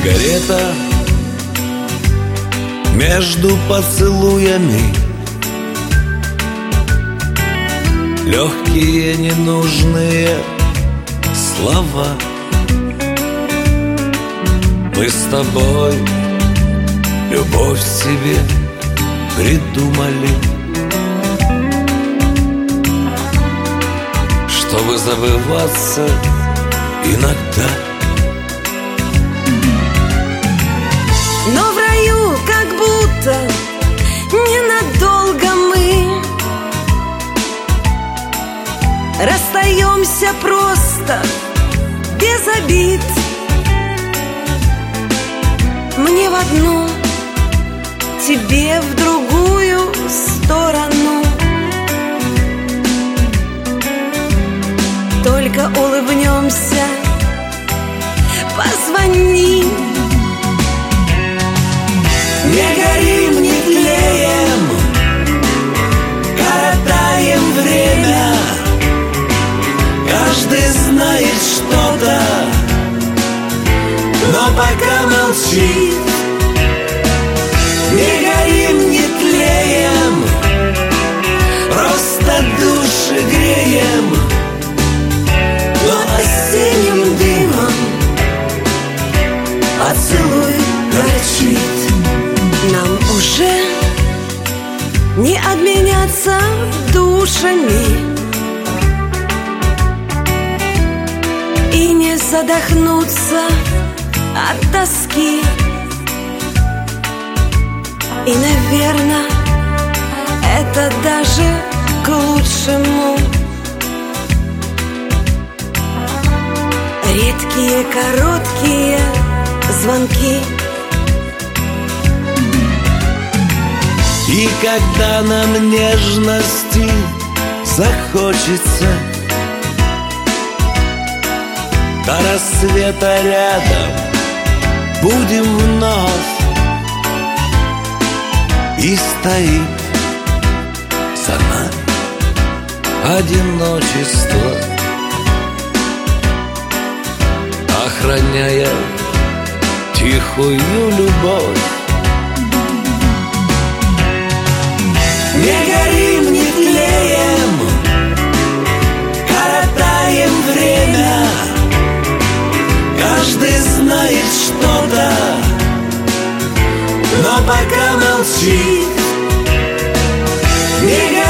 Сигарета между поцелуями, легкие ненужные слова. Мы с тобой любовь себе придумали, чтобы забываться иногда. Но в раю как будто ненадолго мы расстаемся просто без обид. Мне в одну, тебе в другую сторону. Только улыбнемся, позвони. Не горим, не тлеем, коротаем время. Каждый знает что-то, но пока молчит. Не горим, не тлеем, просто души греем, но осенним дымом поцелуй горчит. Нам уже не обменяться душами и не задохнуться от тоски. И, наверное, это даже к лучшему. Редкие короткие звонки. И когда нам нежности захочется, до рассвета рядом будем вновь. И стоит за нами одиночество, охраняя тихую любовь. Не горим, не тлеем, коротаем время. Каждый знает что-то, но пока молчит. Не